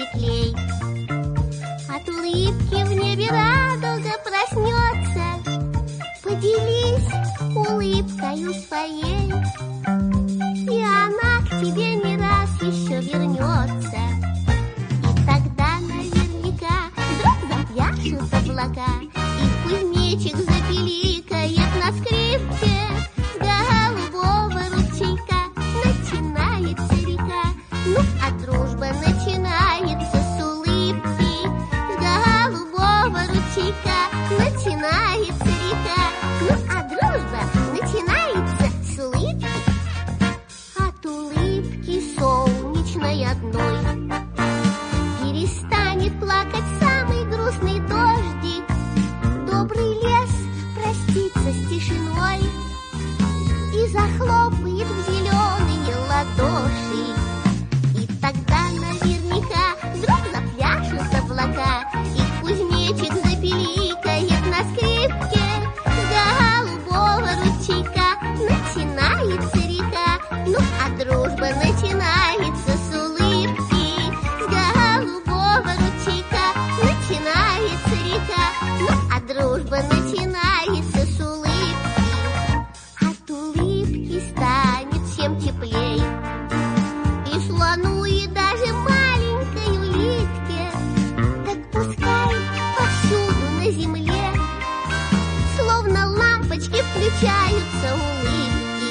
светлей. От улыбки в небе радуга проснется. Поделись улыбкою своей, и она к тебе не раз еще вернется. И тогда наверняка вдруг запляшут облака, и в кузнечик запиликает на скрипке. С голубого ручейка начинается река. Ну, а дружба начинается с улыбки. С голубого ручейка начинается река. Ну, а дружба начинается с улыбки. От улыбки солнечной одной перестанет плакать самый грустный дождик. Добрый лес простится с тишиной и захлопает в зеленые ладоши. И тогда наверняка вдруг запляшут облака, и в кузнечик запиликает на скрипке. С голубого ручейка начинается река. Ну, а дружба начинается с улыбки. С голубого ручейка начинается река. Ну, а дружба начинается с улыбки. От улыбки станет всем теплей, и слону, и даже маленькой улитке. Так пускай повсюду на земле словно лампочки включаются улыбки.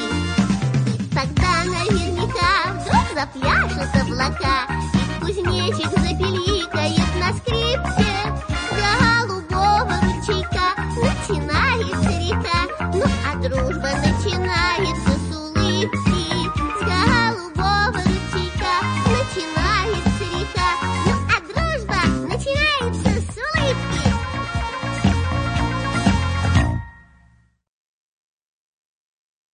И тогда наверняка вдруг запляшут облака, и в кузнечик запиликает